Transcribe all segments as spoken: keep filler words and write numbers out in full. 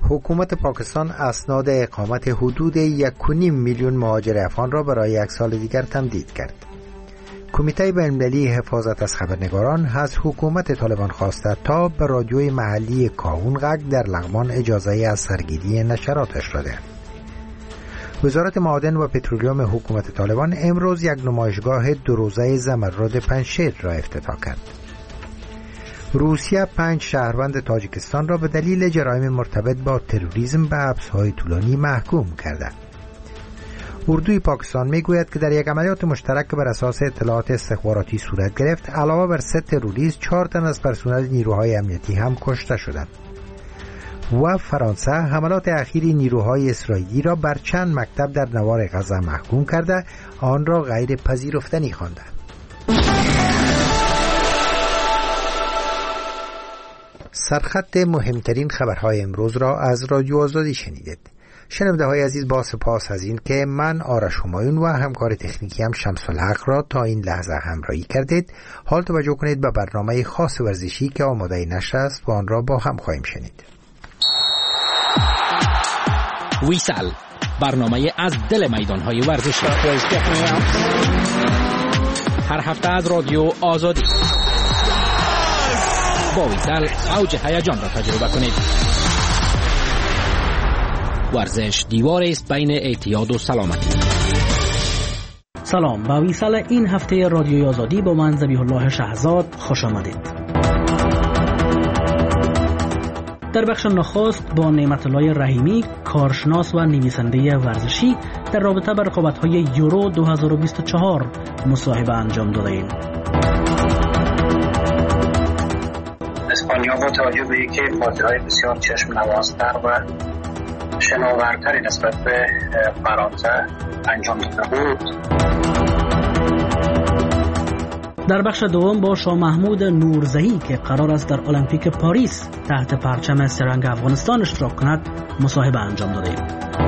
حکومت پاکستان اسناد اقامت حدود یک و نیم میلیون مهاجر افغان را برای یک سال دیگر تمدید کرد. کمیته بین‌المللی حفاظت از خبرنگاران از حکومت طالبان خواسته تا به رادیوی محلی کاهون غگ در لغمان اجازه از سرگیری نشراتش را دهد. وزارت معادن و پترولیوم حکومت طالبان امروز یک نمایشگاه دو روزه زمرد پنجشیر را افتتاح کرد. روسیه پنج شهروند تاجیکستان را به دلیل جرایم مرتبط با تروریسم به حبس‌های طولانی محکوم کرده. اردوی پاکستان میگوید که در یک عملیات مشترک بر اساس اطلاعات استخباراتی صورت گرفت، علاوه بر سه تروریست، چهار تن از پرسنل نیروهای امنیتی هم کشته شدند. و فرانسه حملات اخیر نیروهای اسرائیلی را بر چند مکتب در نوار غزه محکوم کرده، آن را غیر پذیرفتنی خوانده. سرخط مهمترین خبرهای امروز را از رادیو آزادی شنیدید. شنونده های عزیز، با سپاس از این که من آرش همایون و همکار تکنیکی هم شمس الحق را تا این لحظه همراهی کردید. حال توجه کنید به برنامه خاص ورزشی که آماده نشر است و آن را با هم خواهیم شنید. ویسال، برنامه از دل میدان‌های ورزشی، هر هفته از رادیو آزادی. با ویسال اوج هیجان را تجربه کنید. ورزش دیوار است بین اعتیاد و سلامتی. سلام، با ویسال این هفته رادیو آزادی با من ذبیح الله شهزاد خوش آمدید. در بخش نخست با نعمت الله رحیمی، کارشناس و نویسنده ورزشی، در رابطه با رقابت‌های یورو دو هزار و بیست و چهار مصاحبه انجام دادیم. اسپانیا با توجه به اینکه بازی‌های بسیار چشم نوازتر و شناورتری نسبت به فرانسه انجام داده بود. در بخش دوم با شاه محمود نورزهی که قرار است در المپیک پاریس تحت پرچم سرنگ افغانستان اشتراک کند مصاحبه انجام دادیم.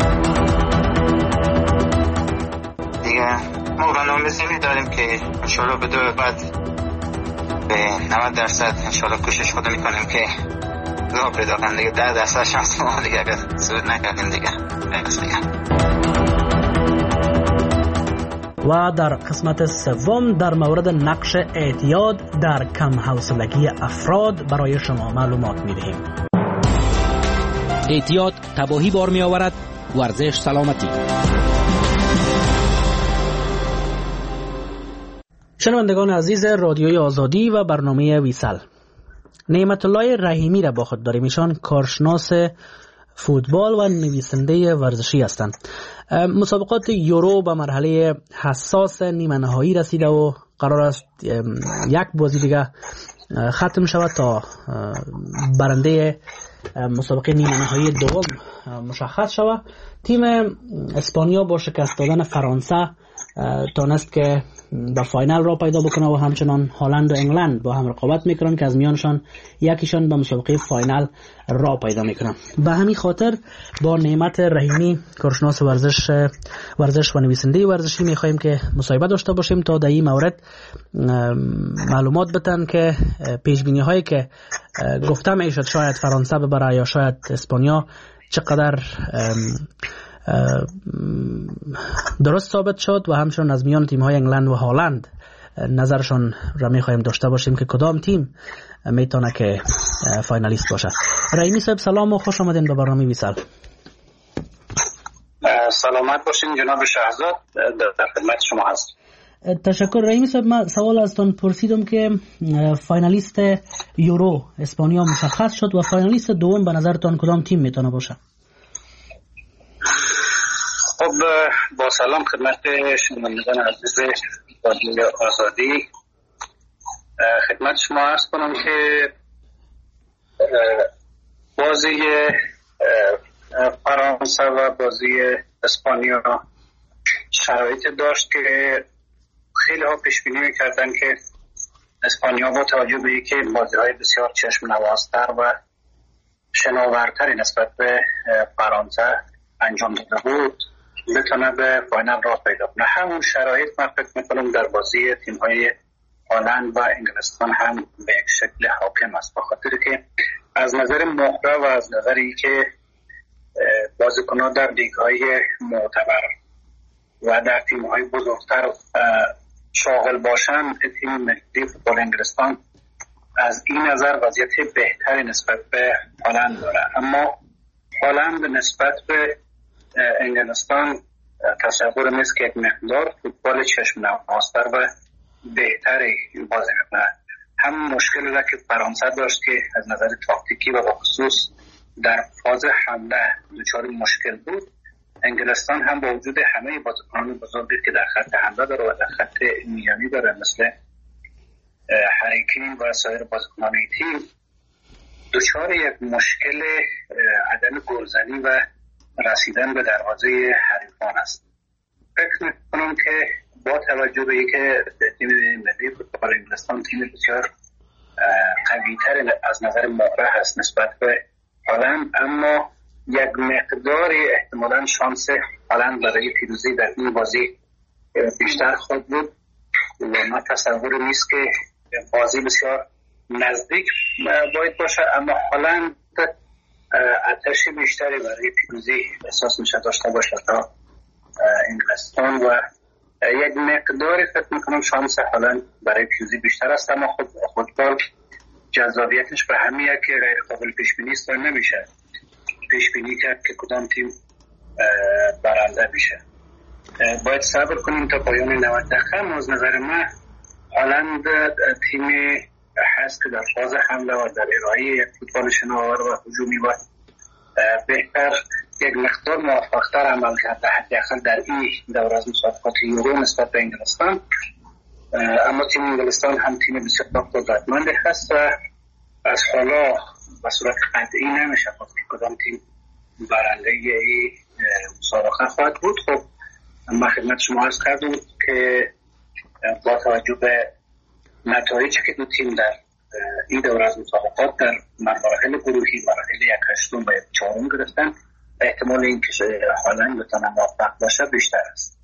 دیگه ما برنامه زیادی داریم که انشالله به دو بعد به نود درصد انشالله کوشش خود میکنیم که راه پیدا کنیم. دیگه ده درصد شانس ما دیگه اگر زود نکردیم دیگه دیگه. و در قسمت سوم در مورد نقش اعتیاد در کم حوصلگی افراد برای شما معلومات می‌دهیم. اعتیاد تباهی بار می‌آورد، ورزش سلامتی. شنوندگان عزیز رادیوی آزادی و برنامه ویسال، نعمت الله رحیمی را با خود داریم. ایشان کارشناس فوتبال و نویسنده ورزشی هستند. مسابقات یورو به مرحله حساس نیمه نهایی رسیده و قرار است یک بازی دیگه ختم شود تا برنده مسابقه نیمه نهایی دوم مشخص شود. تیم اسپانیا با شکست دادن فرانسه تونست که به فاینال را پیدا بکنه و همچنان هلند و انگلند با هم رقابت میکنن که از میانشان یکیشان به مسابقه فاینال را پیدا میکنن. به همین خاطر با نعمت رحیمی، کارشناس ورزش ورزش و نویسنده ورزشی، میخوایم که مصاحبه داشته باشیم تا در این مورد معلومات بدن که پیش بینی هایی که گفتم میشد شاید فرانسه ببره یا شاید اسپانیا چقدر درست ثابت شد و همچنین از میان تیم های انگلند و هلند نظرشان را میخوایم داشته باشیم که کدام تیم میتونه که فاینالیست باشه. رحیمی صاحب سلام و خوش آمدین به برنامه ویسال. سلامت باشین جناب شهزاد، در خدمت شما هست. تشکر رحیمی صاحب. من سوال ازتون پرسیدم که فاینالیست یورو اسپانیا مشخص شد و فاینالیست دوم به نظرتون کدام تیم میتونه باشه؟ خب با سلام خدمت شنوندگان عزیز رادیو آزادی، خدمت شما عرض کنم که بازی فرانسه و بازی اسپانیا شرایط داشت که خیلی ها پیش بینی می‌کردن که اسپانیا با توجه به اینکه بازی‌های بسیار چشم نوازتر و شناورتری نسبت به فرانسه انجام داده بود بتونه به فاینال راه پیدا کنه. همون شرایط من فکر میکنم در بازی تیم‌های هلند و انگلستان هم به یک شکل حاکم است، به خاطر که از نظر مهره و از نظری که بازیکنان در لیگ‌های معتبر و در تیم‌های بزرگتر شاغل باشن، تیم ملی فوتبال انگلستان از این نظر وضعیت بهتری نسبت به هلند داره. اما هلند نسبت به انگلستان تصور نیست که یک مقدار فوتبال چشم نوازتر و بهتری بازی میکنه. هم مشکلی را که فرانسه داشت که از نظر تاکتیکی و بخصوص در فاز حمله دچار مشکل بود، انگلستان هم با وجود همه بازیکنان بزرگی که در خط حمله داره و در خط میانی داره مثل هری کین و سایر بازیکنان تیم، دچار یک مشکل عدم گلزنی و رسیدن به دروازه حریفان است. فکر می‌کنم که با توجه به اینکه تیم ملی فوتبال انگلستان تیم بسیار قوی‌تر از نظر مهره هست نسبت به هلند، اما یک مقداری احتمالاً شانس هلند برای پیروزی در این بازی بیشتر خواهد بود و ما تصور نیست که بازی بسیار نزدیک باید باشه، اما هلند آتش بیشتری برای پیروزی احساس میشه داشته باشه تا انگلستان و یک مقداری فکر میکنم شانس هلند برای پیروزی بیشتر است. اما خود فوتبال جذابیتش به همیه که غیر قابل پیش بینی است و نمیشه پیش بینی کرد که کدام تیم برنده میشه. باید صبر کنیم تا پایان نود دقیقه. از نظر من هلند تیمی هست که در فاز حمله و در ارائه یک فوتبال شناور و هجومی و بهتر یک مقدار موفق‌تر عمل کرده حداقل در این دور از مسابقات یورو نسبت به انگلستان. اما تیم انگلستان هم تیم بسیار قدرتمندی هست و از حالا به صورت قطعی نمیشه گفت که کدام تیم برنده این مسابقه خواهد بود. خب من خدمت شما عرض کردم که با توجه به نتایجی که دو تیم در این دور از مسابقات در مراحل گروهی، مراحل یک هشتم و یک چهارم گرفتن، احتمال اینکه هلند بتونه موفق باشه بیشتر است.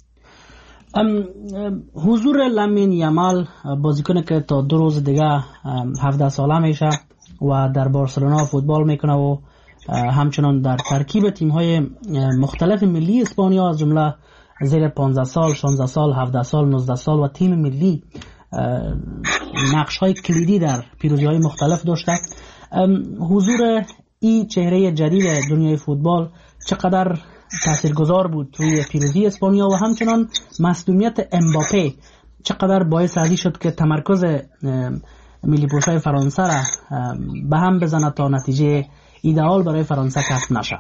حضور لامین یامال بازیکنی که تا دو روز دیگه هفده ساله میشه و در بارسلونا فوتبال میکنه و همچنان در ترکیب تیم‌های مختلف ملی اسپانیا از جمله زیر پانزده سال، شانزده سال، هفده سال، نوزده سال و تیم ملی نقش‌های کلیدی در پیروزی‌های مختلف داشته. حضور این چهره جدید دنیای فوتبال چقدر تاثیرگذار بود روی پیروزی اسپانیا و همچنان مصدومیت امباپه چقدر باعث ازی شد که تمرکز ملی پوشای فرانسه را به هم بزنه تا نتیجه ایدئال برای فرانسه کسب نشه؟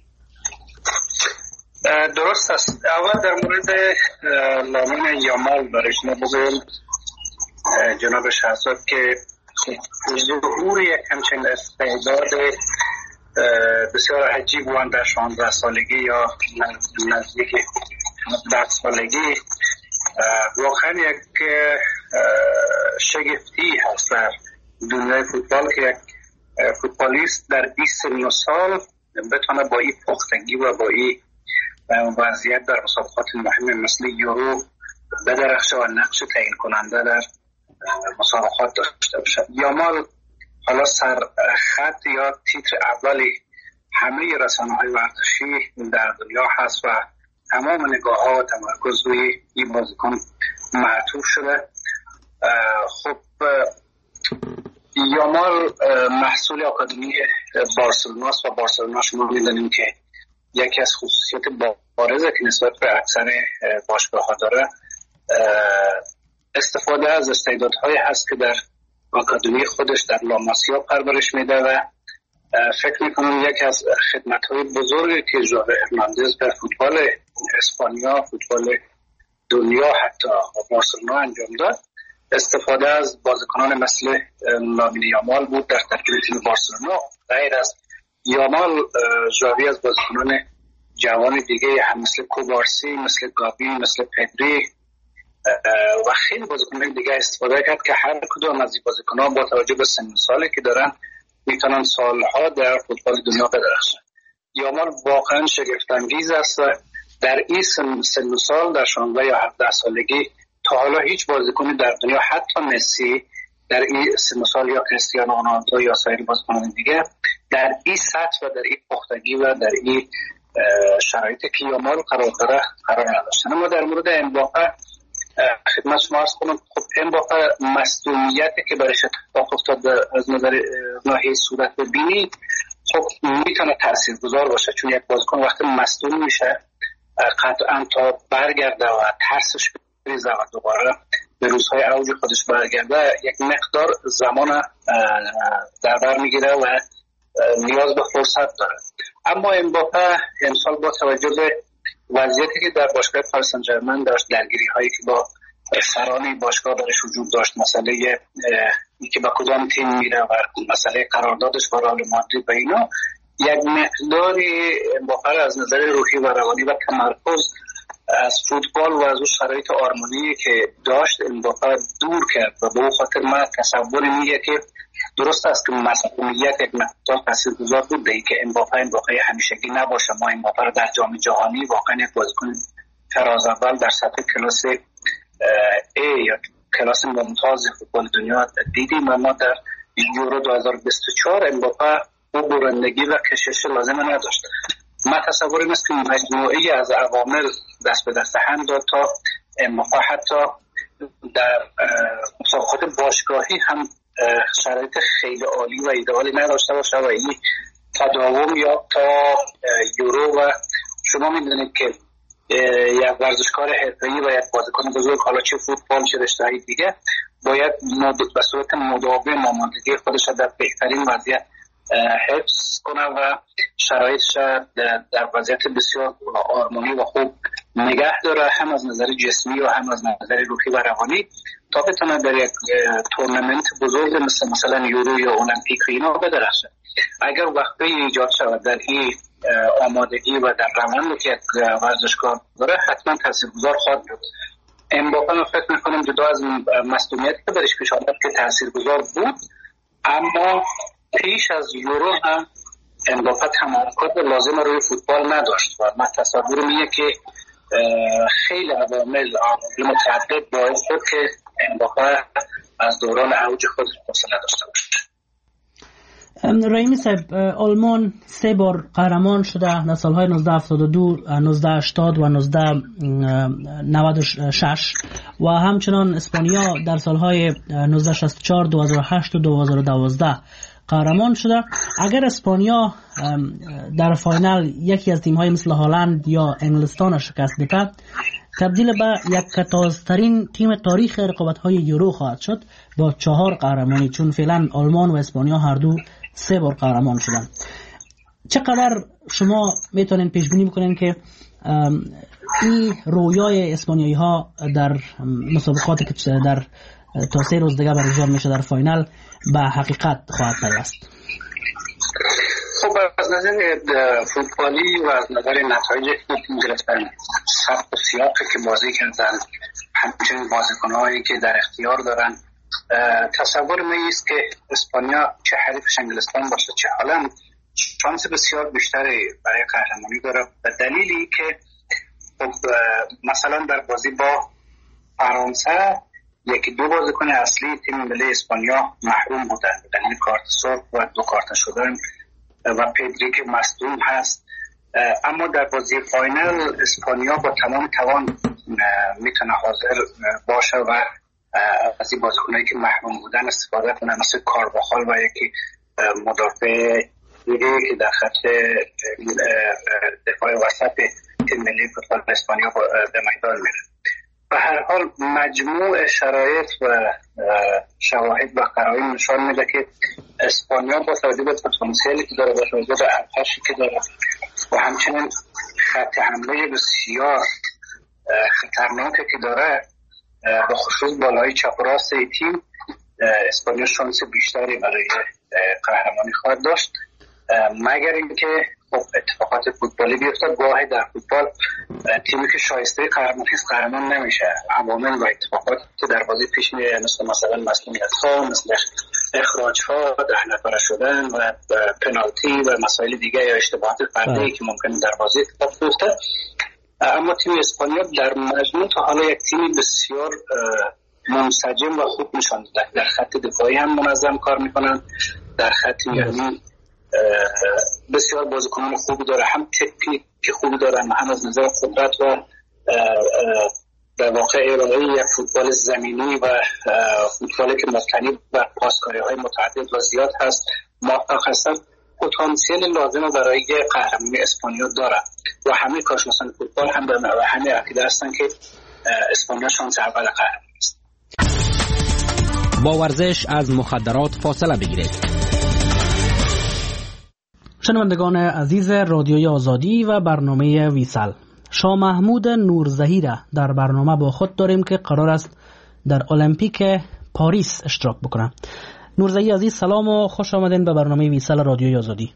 درست است. اول در مورد لامین یامال برای شما بگویم جناب شهزاد که ظهور یک همچین استعداد بسیار عجیب وان در شانزده سالگی یا نزدیک ده سالگی واقعا یک شگفتی هست در دنیای فوتبال که یک فوتبالیست در بیست و سال بتونه با این پختگی و با این وضعیت در مسابقات مهم مثل یورو بدرخشه و نقش تعیین کننده در مسابقات داشته باشه. یامال حالا سر خط یا تیتر اولی همه رسانه‌های ورزشی در دنیا هست و تمام نگاه‌ها و تمرکز روی این بازیکن معطوف شده. خب یامال محصول آکادمی بارسلونا است و بارسلونا شما می‌دونید که یکی از خصوصیات بارزه که نسبت به اکثر باشگاه‌ها داره استفاده از استعدادهایی هست که در آکادمی خودش در لاماسیا پرورش میده و فکر میکنم یکی از خدمت‌های بزرگی که ژاوی هرناندز در فوتبال اسپانیا، فوتبال دنیا حتی و بارسلونا انجام داد استفاده از بازیکنان مثل لامین یامال بود در ترکیب تیم بارسلونا. غیر از یامال ژاوی از بازیکنان جوان دیگه هم مثل کوبارسی، مثل گابی، مثل پدری و خیلی بازیکنان دیگه استفاده کرد که هر کدوم از این بازیکنان با توجه به سن و سالی که دارن میتونن سالها در فوتبال دنیا بدرخشن. یامال واقعا شگفت انگیز است. در این سن و سال در شانزده یا هفده سالگی تا حالا هیچ بازیکنی در دنیا حتی مسی در این سه سال یا کریستیانو رونالدو یا سایر بازیکنان دیگه در این سطح و در این پختگی و در این شرایط کیامال قرار داره قرار نداشتن. اما در مورد امباپه خدمت شما عرض کنم، خب امباپه مصدومیتی که برایش اتفاق افتاد از نظر ناحیه صورت بینی خب میتونه تاثیرگذار باشه، چون یک بازیکن وقتی مصدوم میشه قطعا تا برگرده و ترسش بریزه و دوباره به روزهای اوج خودش برگرده یک مقدار زمان در بر میگیره و نیاز به فرصت داره. اما امباپه امسال با توجه به وضعیتی که در باشگاه پاریس سن ژرمن داشت، درگیری هایی که با سران باشگاه درش وجود داشت، مسئله ای که با کدام تیم میره و مسئله قراردادش با رئال مادرید و اینا، یک مقداری امباپه از نظر روحی و روانی و تمرکز از فوتبال و از اون شرایط آرمانی که داشت امباپه دور کرد و به اون خاطر من تصور میگه که درست است که مسئولیت یک مقدار تاثیرگذار بود به اینکه امباپه امباپه همیشگی نباشه. ما امباپه رو در جام جهانی واقعا یک بازیکن فراز اول در سطح کلاس A یا کلاس ممتاز فوتبال دنیا دیدیم و ما در یورو دو هزار و بیست و چهار امباپه او برندگی و کشش لازم نداشت. من تصورم است که مجموعی از عوامل دست به دست هم داد تا امباپه حتی در مسابقات باشگاهی هم شرایط خیلی عالی و ایدئالی نداشته باشه و این تداوم یا تا یورو و شما میدونید که یک ورزشکار حرفه‌ای و یک بازیکن بزرگ، حالا چه فوتبال چه رشته‌های دیگه، باید به صورت مداوم آمادگی خودش در بهترین وضعیت حفظ کنه و شرایطش در وضعیت بسیار آرمانی و خوب نگه داره، هم از نظر جسمی و هم از نظر روحی و روانی، تا بتونه در یک تورنمنت بزرگ مثل مثلا یورو یا المپیک اینا بدرخشه. اگر وقتی ایجاد شود در این آمادگی و در روند که یک ورزشکار داره، حتما تاثیرگذار خواهد بود. امباپه من فکر میکنم جدا از مصدومیتی که برش پیش آمد که تاثیرگذار بود، اما پیش از یورو هم امباپه تمرکز لازم روی فوتبال نداشت و من تصورم اینه که خیلی عوامل عوامل متعدد باعث شد که امباپه از دوران اوج خودش فاصله داشته باشه. رحیمی صاحب، آلمان سه بار قهرمان شده در سالهای نوزده هفتاد و دو، نوزده هشتاد و نوزده نود و شش و همچنان اسپانیا در سالهای نوزده شصت و چهار، دو هزار و هشت و دو هزار و دوازده قهرمان شده. اگر اسپانیا در فاینال یکی از تیم‌های مثل هلند یا انگلستان شکست بده، تبدیل به یک کتازترین تیم تاریخ رقابت‌های یورو خواهد شد با چهار قهرمانی، چون فعلا آلمان و اسپانیا هر دو سه بار قهرمان شدن. چقدر شما میتونین پیش بینی بکنین که این رویای اسپانیایی ها در مسابقاتی که در تا سه روز دیگه برگزار میشه در فاینال به حقیقت خواهد پیوست؟ خب از نظر فوتبالی و از نظر نتایجی که تیم گرفتن، سبک و سیاقی که بازی کردن، همچنین بازیکن‌هایی که در اختیار دارن، تصور من است که اسپانیا چه حریفش انگلستان باشه چه هلند شانس بسیار بیشتری برای قهرمانی داره، به دلیلی که مثلا در بازی با فرانسه یکی دو بازیکن اصلی تیم ملی اسپانیا محروم بودن به دلیل کارت سرخ و دو کارت شدن و پدری که مصدوم هست. اما در بازی فاینال اسپانیا با تمام توان میتونه حاضر باشه و از این بازیکنایی که محروم بودن استفاده کنه، مثل کارواخال و یکی مدافع دیگه که در خط دفاع وسط تیم ملی فوتبال اسپانیا به میدان میره. به هر حال مجموع شرایط و شواهد و قرائن نشان میده که اسپانیا با توجه به پتانسیلی که داره، با توجه به ارتشی که داره و همچنین خط حمله بسیار خطرناکی که داره، به خصوص بالای چپ و راست تیم، اسپانیا شانس بیشتری برای قهرمانی خواهد داشت، مگر اینکه خب اتفاقات فوتبالی بیفته. گاهی در فوتبال تیمی که شایسته قهرمانی است قهرمان نمیشه. عوامل و اتفاقاتی که در بازی پیش میاد، مثل مثلا مسئولیت‌ها، مثل اخراج‌ها، ده نفره شدن و پنالتی و مسائل دیگه یا اشتباهات فردی که ممکنه در بازی اتفاق بیفته. اما تیم اسپانیا در مجموع تا حالا یک تیم بسیار منسجم و خوب نشان دادن. در خط دفاعی هم منظم کار میکنن، در خط میانی بسیار بازیکنان خوبی داره، هم تکنیک خوبی دارن، هم از نظر قدرت و در واقع ارائه یک فوتبال زمینی و فوتبالی که مبتنی بر پاسکاری‌های متعدد و زیاد هست موفق هستن. پتانسیل لازم برای قهرمانی اسپانیا دارن و همه کارشناسان فوتبال هم به همه عقیده هستن که اسپانیا شانس اول قهرمانی است. با ورزش از مخدرات فاصله بگیرید. شنوندگان عزیز رادیوی آزادی و برنامه ویسال، شاه محمود نورزهی را در برنامه با خود داریم که قرار است در المپیک پاریس اشتراک بکنه. نورزهی عزیز سلام و خوش آمدین به برنامه ویسال رادیوی آزادی.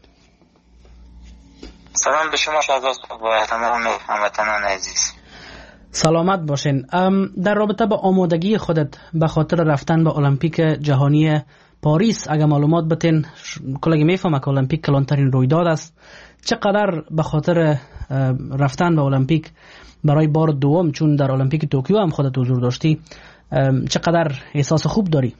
سلام به شما شهباز و تمام هموطنان عزیز. سلامت باشین. در رابطه با آمادگی خودت به خاطر رفتن به المپیک جهانی پاریس اگه معلومات بتین، کلگی میفهمه که المپیک کلانترین رویداد است. چقدر به خاطر رفتن به المپیک برای بار دوم، چون در المپیک توکیو هم خودت حضور داشتی، چقدر احساس خوب داری؟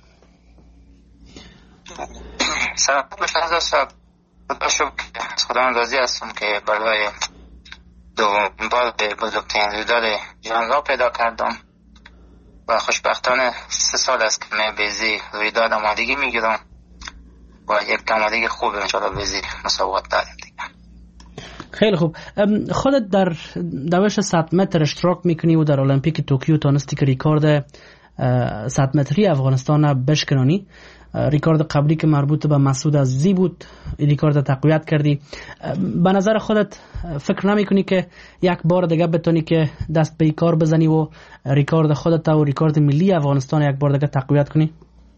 سلام باشید صاحب. خدا شکر از خدا راضی هستم که برای دومین بار به بزرگترین رویداد جهان را پیدا کردم و خوشبختانه سه سال است که من به زی رویداد آمادگی میگیرم و یک آمادگی خوب انشاءالله به زی مسابقات داریم دیگه. خیلی خوب. خودت در دوش صد متر اشتراک میکنی و در المپیک توکیو تانستی که ریکارد صد متری افغانستان بشکنانی. ریکارد قبلی که مربوط به مسعود عزیزی بود، ریکارد تقویت کردی. به نظر خودت فکر نمی کنی که یک بار دیگه بتونی که دست به کار بزنی و ریکارد خودت و ریکارد ملی افغانستان یک بار دیگه تقویت کنی؟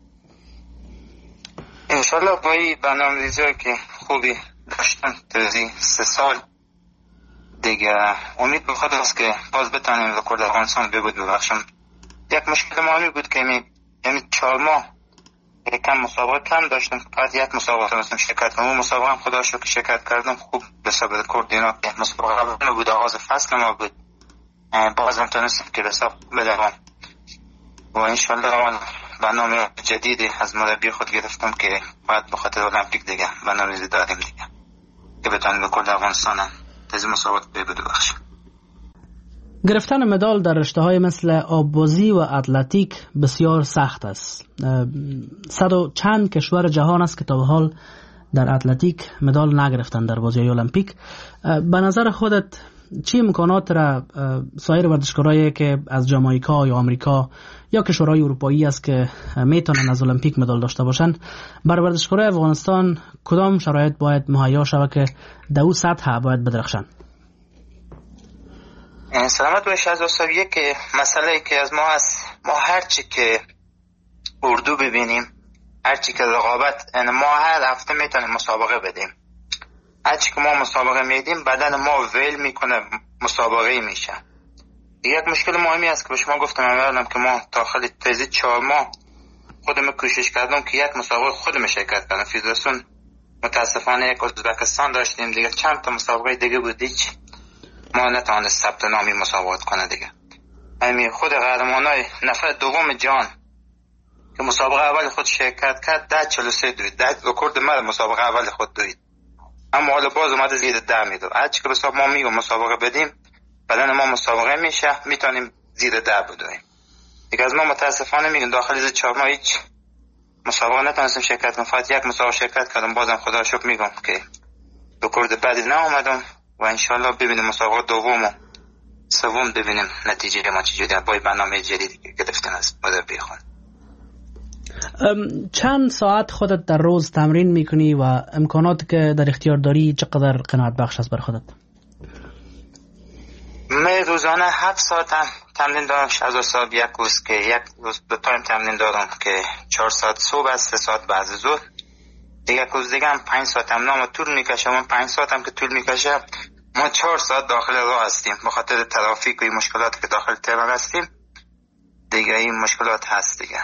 انشالله با این برنامه‌ریزی که خوبی داشتم توی سه سال دیگه امید به خود است که باز بتونیم ریکارد افغانستان ببود ببخشم. یک مشکل مهمی بود که یعنی چهار ماه یکم مسابقه کم داشتم، فقط یک مسابقه داشتم شرکت کنم. اون مسابقه هم خدا شکر شرکت کردم، خوب به حساب رکورد اینا که مسابقه اول بود، آغاز فصل ما بود، بازم تونستم که حساب بدوام و انشالله برنامه جدیدی از مربی خود گرفتم که باید به خاطر المپیک دیگه برنامه‌ریزی داریم دیگه که بتونیم رکورد افغانستان تازه مسابقات ببود بخشیم. گرفتن مدال در رشته‌های مثل آببازی و اتلتیک بسیار سخت است. صد و چند کشور جهان است که تا به حال در اتلتیک مدال نگرفتن در بازی‌های المپیک. به نظر خودت چه امکانات را سایر ورزشکارایی که از جامائیکا یا آمریکا یا کشورهای اروپایی است که میتونن از المپیک مدال داشته باشن، بر ورزشکارای افغانستان کدام شرایط باید مهیا شود که در اون سطح باید بدرخشن؟ سلامت باشید از صاحب. یک مسئله که از ما هست، ما هرچی که اردو ببینیم، هرچی که رقابت، یعنی ما هر هفته میتونیم مسابقه بدیم، هرچی که ما مسابقه میدیم بدن ما ویل میکنه، مسابقه میشه. یک مشکل مهمی است که به شما گفتم اولم که ما داخل تیزی چهار ماه خودم کوشش کردم که یک مسابقه خودم شرکت کنم. فدراسیون متاسفانه یک ازبکستان داشتیم دیگه، چند تا مسابقه دیگه بود، هیچ ما نتوانست ثبت نامی مسابقات کنه دیگه. همین خود قهرمانای نفر دوم جهان که مسابقه اول خود شرکت کرد ده چهل و سه دوید، ده رکورد مرد مسابقه اول خود دوید، اما حالا باز اومده زیر ده میدو. هرچی که بساب ما میگم مسابقه بدیم بدن ما مسابقه میشه، میتونیم زیر ده بدویم دیگه. از ما متاسفانه میگم داخل زیر چهار ماه هیچ مسابقه نتونستم شرکت کنم، فقط یک مسابقه شرکت کردم، بازم خدا شکر میگم که رکورد بعدی ناومدم و انشالله ببینیم مسابقه دوم و سوم ببینیم نتیجه ما چجوریه با برنامه جدیدی که گرفتن از مربی خود. چند ساعت خودت در روز تمرین میکنی و امکانات که در اختیار داری چقدر قناعت بخش است بر خودت؟ من روزانه هفت ساعت تمرین دارم. شازده صاحب یک روز که یک روز دو تایم تمرین دارم که چهار ساعت صبح است، سه ساعت بعد از ظهر. دیگه روز دیگه هم پنج ساعت هم نام طول میکشه. من پنج ساعت هم که طول میکشه ما چهار ساعت داخل راه هستیم به خاطر ترافیک و این مشکلات که داخل تهران هستیم دیگه. این مشکلات هست دیگه.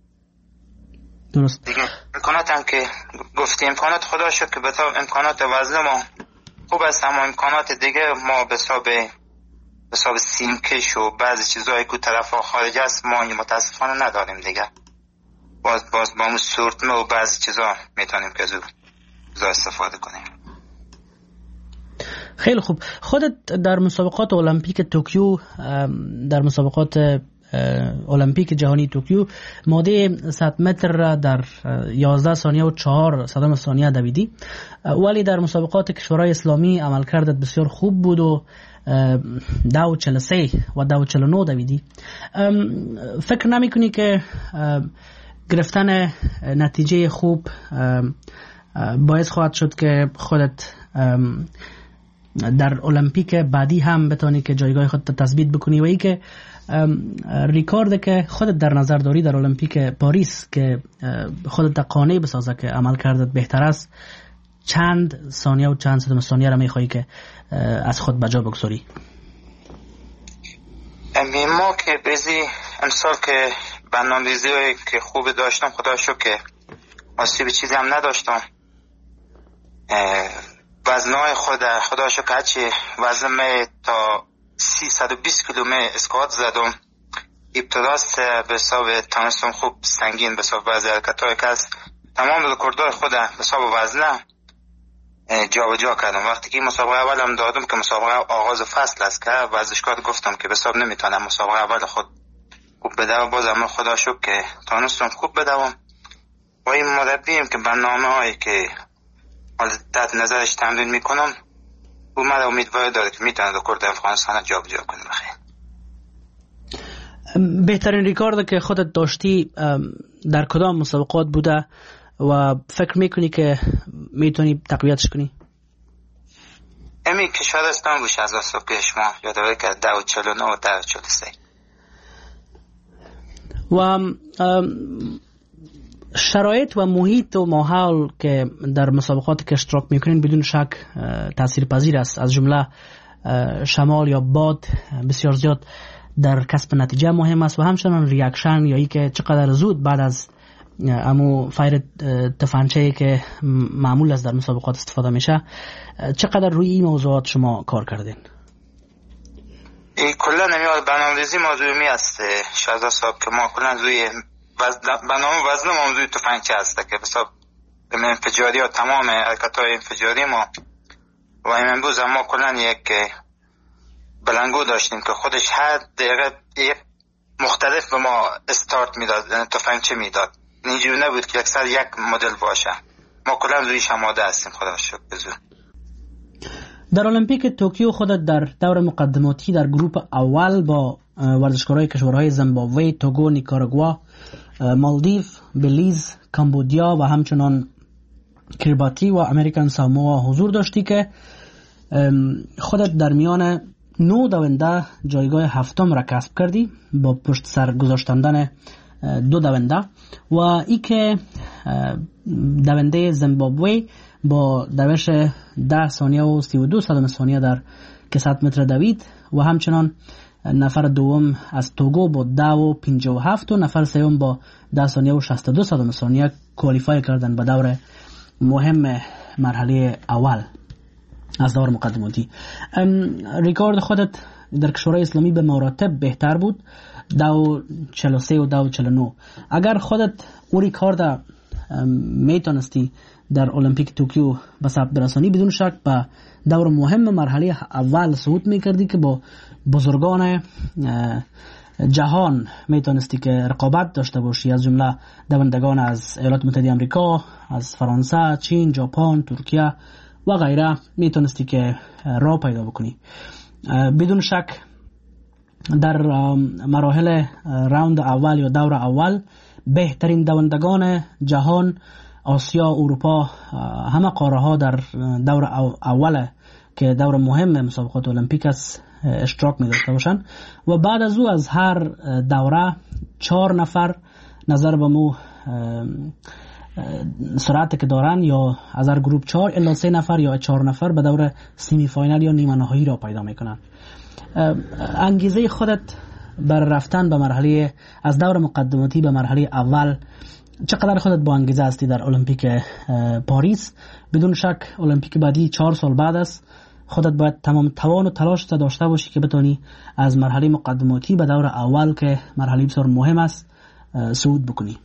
درست. دیگه امکانات هم که گفتی امکانات خدا شکر که بتا امکانات وزن ما خوب است، اما امکانات دیگه ما به حساب حساب سیمکش و بعضی چیزایی که طرف خارج است ما متاسفانه نداریم دیگه. باز باز با اون سورتمه و بعضی چیزا میتونیم که زو استفاده کنیم. خیلی خوب. خودت در مسابقات المپیک توکیو، در مسابقات المپیک جهانی توکیو ماده صد متر را در یازده ثانیه و چهار صدم ثانیه دویدی، ولی در مسابقات کشورهای اسلامی عملکردت بسیار خوب بود و دو چهل و سه و دو چهل و نه دویدی. فکر نمی کنی که گرفتن نتیجه خوب باعث خواهد شد که خودت در المپیک بعدی هم بتانی که جایگاه خودت تثبیت بکنی و ای که ریکارد که خودت در نظر داری در المپیک پاریس که خودت قانع بسازه که عمل کردت بهتر است، چند ثانیه و چند صدم ثانیه را میخوایی که از خود بجا بگذاری؟ ما که بیزی امسال که برنامه‌ریزی که خوب داشتم، خدا شکر که آسیب چیزی هم نداشتم. وزنهای خود خدا شکر هرچی وزن می تا سیصد و بیست کیلومتر اسکوات زدم. ابتداست به حساب تانستم خوب سنگین به حساب بعضی حرکت‌های که از تمام رکوردهای خود به حساب وزنه جا و جا کردم. وقتی که مسابقه اولم دادم که مسابقه آغاز فصل است که ورزشکار گفتم که به حساب نمیتونم مسابقه اول خود خوب بدوم، بازم خدا شکر که تانستم خوب بدوم. و این مربیم که برنامه هایی که تحت نظرش تمرین میکنم او من امیدوار داره که میتونه رکورد افغانستان جا و جا کنه. بخیر. بهترین ریکارد که خودت داشتی در کدام مسابقات بوده و فکر میکنی که میتونی تقویتش کنی؟ امی کشورستان بوش از اصلا که شما یادواری که دو چلو نه و دو چلو سه. و شرایط و محیط و ماحول که در مسابقات که اشتراک میکنین بدون شک تأثیر پذیر است، از جمله شمال یا باد بسیار زیاد در کسب نتیجه مهم است و همچنان ریاکشن یا ای که چقدر زود بعد از امو فایر تفنگچه‌ای که معمول است در مسابقات استفاده میشه، چقدر روی این موضوعات شما کار کردین؟ ای کلا نمیاد برنامه‌ریزی موضوعی است شهزاد صاحب که ما کلا روی برنامه وزن موضوع تفنگچه است که حساب به انفجاری و تمام حرکت‌های انفجاری ما و این امروز ما کلا یک بلنگو داشتیم که خودش هر دقیقه یک مختلف به ما استارت میداد، تفنگچه میداد. اینجوری نبود که اکثر یک مدل باشه. ما کلا رویش آماده هستیم خدا شکر بزرگ. در المپیک توکیو خودت در دور مقدماتی در گروه اول با ورزشکارای کشورهای زیمبابوه، توگو، نیکاراگوا، مالدیو، بلیز، کامبودیا و همچنان کریباتی و امریکن ساموا حضور داشتی که خودت در میان نو دونده جایگاه هفتم را کسب کردی با پشت سر گذاشتندن دو دونده و ای که دونده زیمبابوه با دوش ده ثانیه و سی و دو صدم ثانیه در کسات متر دوید و همچنان نفر دوم از توگو با ده و پنجاه و هفت و نفر سوم با ده ثانیه و شصت و دو صدم ثانیه کوالیفای کردن به دور مهم مرحله اول از دور مقدماتی. ریکارد خودت در کشورهای اسلامی به مراتب بهتر بود، دو چهل و سه و دو چهل و نه. اگر خودت او ریکارد میتونستی در المپیک توکیو به ثبت برسانی، بدون شک به دور مهم مرحله اول صعود میکردی که با بزرگان جهان میتونستی که رقابت داشته باشی، از جمله دوندگان از ایالات متحده آمریکا، از فرانسه، چین، ژاپن، ترکیه و غیره میتونستی که راه پیدا بکنی. بدون شک در مراحل راوند اول یا دور اول بهترین دوندگان جهان، آسیا، اروپا، همه قاره ها در دور اول که دور مهم مسابقات المپیک است اشتراک می داشته باشند و بعد از او از هر دوره چهار نفر نظر به مو سرعت که دارن یا از هر گروپ چهار الا سه نفر یا چهار نفر به دور سیمی فاینال یا نیمه نهایی را پیدا میکنن. انگیزه خودت بر رفتن به مرحله از دور مقدماتی به مرحله اول چقدر خودت با انگیزه هستی در المپیک پاریس؟ بدون شک المپیک بعدی چهار سال بعد است خودت باید تمام توان و تلاش داشته باشی که بتونی از مرحله مقدماتی به دور اول که مرحله بسیار مهم است صعود بکنی.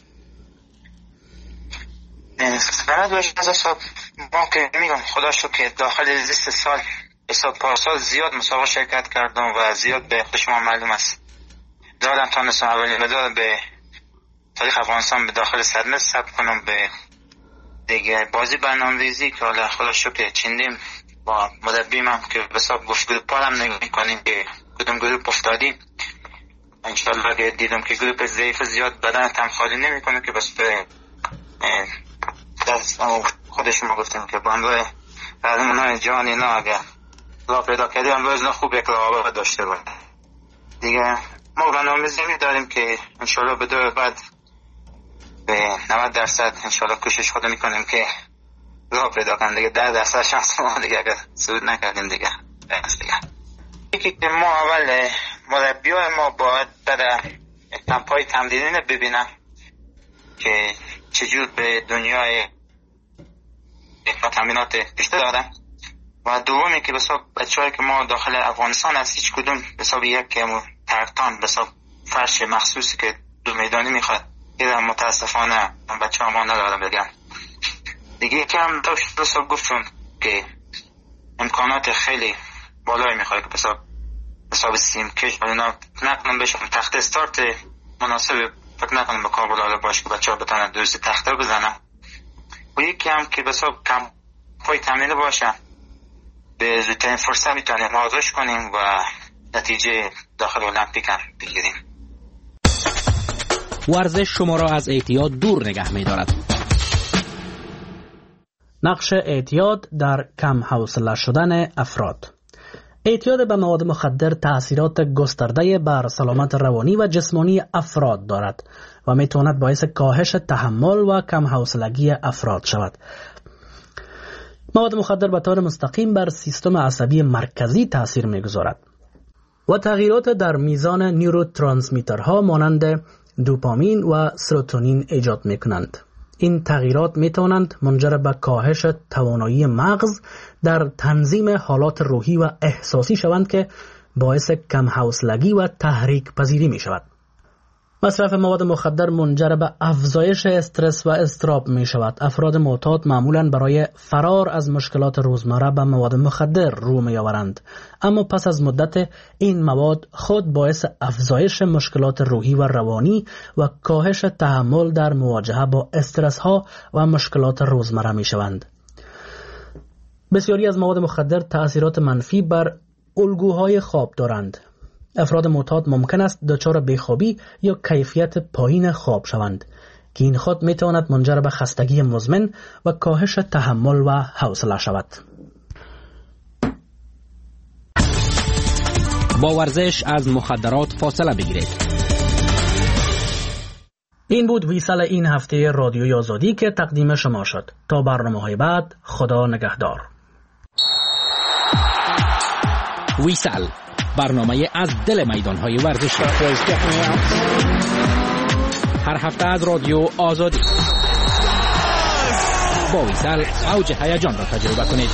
برای دوش از حساب ما که میگم خدا شو که داخل لیست سال حساب پارسال زیاد مسابقه شرکت کردم و زیاد به خود شما معلوم است دادم تانستم اولین مدال به تاریخ افغانستان به داخل صدمه ثبت کنم. به دیگه بازی برنامه‌ریزی که حالا خدا شو که چندیم با مدربیم هم که به حساب گفت گروپ پار هم نگاه میکنیم که کدوم گروپ افتادیم. انشالله که دیدم که گروپ ضعیف زیاد بدن تم خالی نمی کنه که بس به دست خودش ما گفتیم که بانده قدمون های جان اینا اگر لا پیدا کردی هم روز خوب یک لعابه داشته باید. دیگه ما برنامه زیمی داریم که انشالله به دور بعد به نود درصد انشالله کوشش خود میکنیم که راه پیدا کنیم. دیگه ده درصد شانس ما دیگه اگر صعود نکردیم دیگه بس دیگه یکی که ما اول مربی های ما باید در کمپای تمرینی ببینم که چجور به دنیای تمرینات بیشتر دادم و دومی که بساب بچه هایی که ما داخل افغانستان هست هیچ کدوم بساب یک ترکتان بساب فرش مخصوصی که دو میدانی میخواد یه متاسفانه بچه ها ما ندارم بگم. دیگه که هم داشت بساب گفتم که امکانات خیلی بالایی میخواد که بساب بساب سیم کش و اینا نکنم بشم تخت استارت مناسب فکر نکنم به کابل حالا باشه که بچه ها بتانن درست تخته بزنن و یکی هم که بساب کم پای تمرین باشه به زودترین فرصت میتونیم آغاز کنیم و نتیجه داخل المپیک هم بگیریم. ورزش شما را از اعتیاد دور نگه می‌دارد. نقش اعتیاد در کم حوصله شدن افراد. اعتیاد به مواد مخدر تأثیرات گسترده بر سلامت روانی و جسمانی افراد دارد و میتواند باعث کاهش تحمل و کم حوصلگی افراد شود. مواد مخدر به طور مستقیم بر سیستم عصبی مرکزی تأثیر میگذارد و تغییرات در میزان نیوروترانسمیترها مانند دوپامین و سروتونین ایجاد میکنند. این تغییرات میتوانند منجر به کاهش توانایی مغز در تنظیم حالات روحی و احساسی شوند که باعث کم حوصلگی و تحریک پذیری می شود. مصرف مواد مخدر منجر به افزایش استرس و اضطراب می شود. افراد معتاد معمولاً برای فرار از مشکلات روزمره به مواد مخدر رو می آورند، اما پس از مدت این مواد خود باعث افزایش مشکلات روحی و روانی و کاهش تحمل در مواجهه با استرس ها و مشکلات روزمره می شوند. بسیاری از مواد مخدر تأثیرات منفی بر الگوهای خواب دارند. افراد معتاد ممکن است دچار بیخوابی یا کیفیت پایین خواب شوند که این خود می تواند منجر به خستگی مزمن و کاهش تحمل و حوصله شود. با ورزش از مخدرات فاصله بگیرید. این بود ویسال این هفته رادیوی آزادی که تقدیم شما شد. تا برنامه‌های بعد، خدا نگهدار. ویسال، برنامه از دل میدان‌های ورزشی. هر هفته از رادیو آزادی. با ویسال اوج هیجان را تجربه کنید.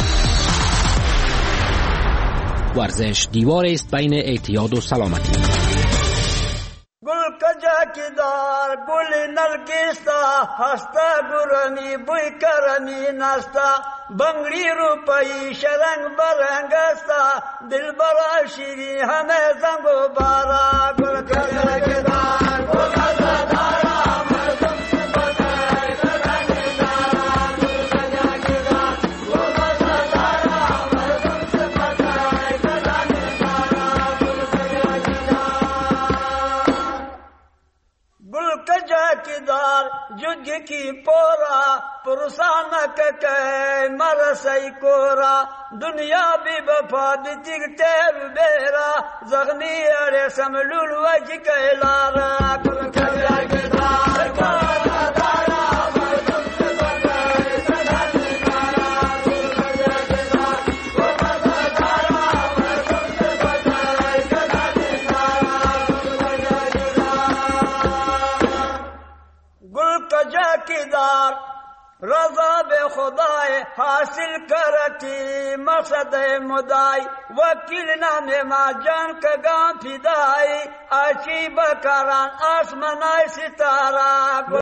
ورزش دیواری است بین اعتیاد و سلامتی. گل کجا کی دار گل نرگستا هستا گرانی بوی کرانی ناستا بنگڑی روپئی شرنگ برنگستا دل برا شیری ہمیں زنگو بارا گل کجا کی دار گل کجا دارا مردم سے بتائے کرانی دارا گل کجا کی دار گل کجا دارا مردم سے بتائے کرانی دارا گل کجا کی دار گل کجا کی دار جگ کی پورا پرسانہ کے مرسی کورا دنیا بھی بفاد تیگتے بیرا زغنی اڑے سملول وج کے لارا گل کجا کی دار گل دارا مردم سے بتائے کرانی دارا گل کجا کی دار گل دارا مردم سے بتائے کرانی دارا گل کجا کی دار گل کجا کی دار رضا به خدای حاصل کرتی مقصد مدای وکیل نام ما جان کگان پیدای آچی بکران آسمانای ستاره